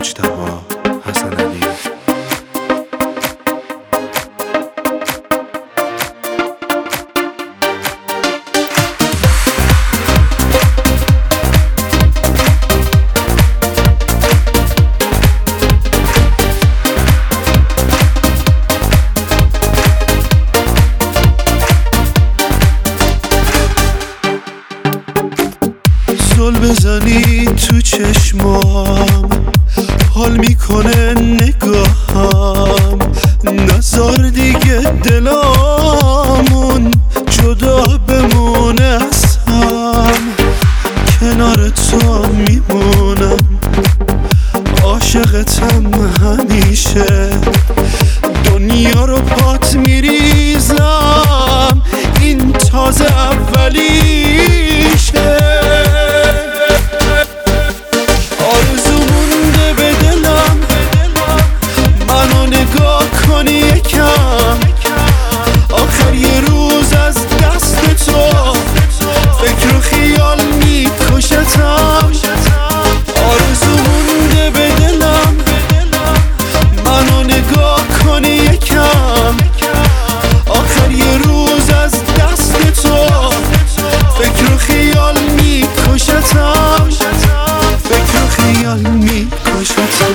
مجتبی حسنعلی. زل بزنی تو چشمام، حال میکنه نگاهم، نذار دیگه دلامون جدا بمونه از هم. کنار تو میمونم، عاشقتم همیشه، دنیا رو پات میریزم، این تازه اولیشه. آرزو مونده به دلم، منو نگاه کنی یکم، آخر یه روز از دست تو فکر و خیال میکشتم. آرزو مونده به دلم، منو نگاه کنی یکم، آخر یه روز از دست تو فکر و خیال میکشتم، فکر و خیال میکشتم.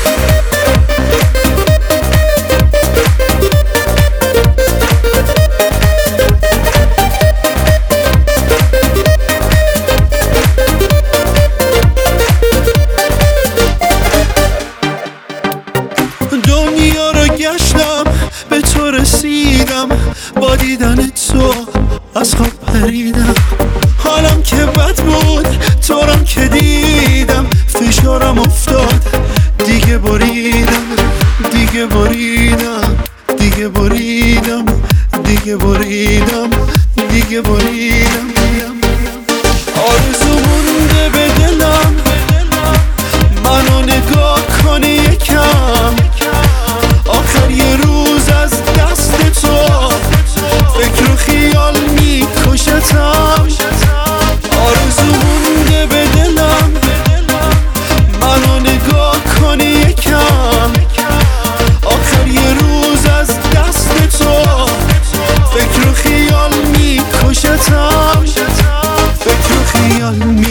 دنیا رو گشتم به تو رسیدم، با دیدن تو از خواب پریدم. حالم که بد بود تو رم که دیدم، فشارم افتاد دیگه بریدم، دیگه بریدم، دیگه بریدم، دیگه بریدم، دیگه بریدم. آرزو مونده به دلم، منو نگاه کنی یکم، آخر یه روز از دست تو فکر و خیال میکشتم. آرزو مونده به دلم، منو نگاه کنی یکم، آخر یه روز از دست تو فکر و خیال میکشتم، فکر و خیال